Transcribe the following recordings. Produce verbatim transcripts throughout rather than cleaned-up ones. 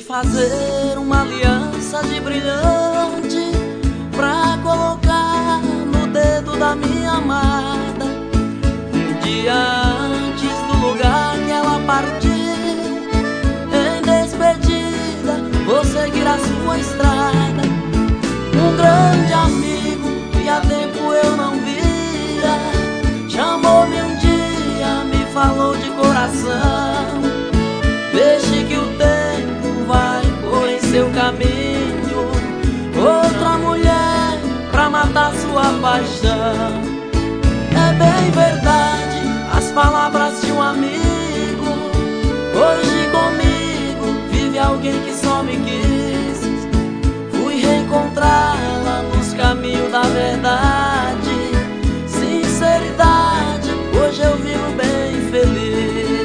fazer uma aliança de brilhante pra colocar no dedo da minha amada. Um dia antes do lugar que ela partiu, em despedida vou seguir a sua estrada. Um grande amigo que há tempo eu não via chamou-me um dia, me falou de coração: deixe que o tempo vai pôr em seu caminho outra mulher pra matar sua paixão. É bem verdade as palavras de um amigo. Hoje comigo vive alguém que só me quis. Fui reencontrá-la nos caminhos da verdade, sinceridade. Hoje eu vivo bem feliz.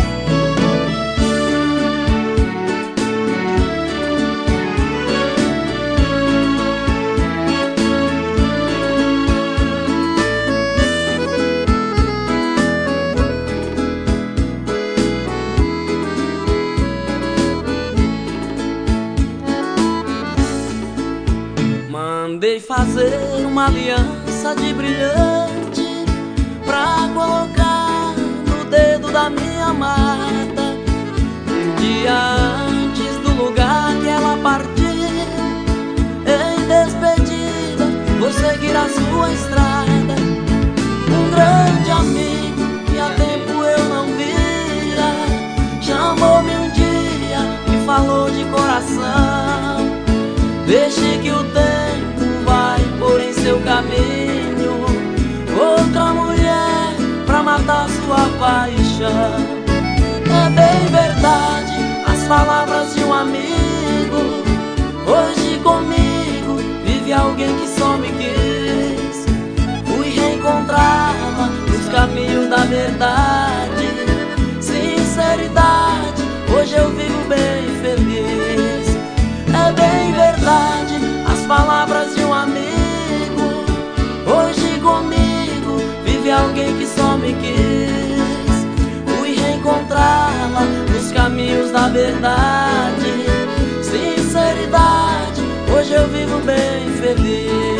Mandei fazer uma aliança de brilhante pra colocar no dedo da minha amada. Um dia antes do lugar que ela partiu, em despedida vou seguir a sua estrada. Um grande amigo que há tempo eu não via chamou-me um dia, me falou de coração: deixe que o tempo vai pôr em seu caminho outra mulher pra matar sua paixão. É bem verdade as palavras de um amigo. Hoje comigo vive alguém que só me quis. Fui reencontrá-la nos caminhos da verdade, sinceridade. Hoje eu vivo bem feliz. É bem verdade as palavras de um amigo. Hoje comigo vive alguém que só me quis. Fui reencontrá-la nos caminhos da verdade, sinceridade. Hoje eu vivo bem feliz.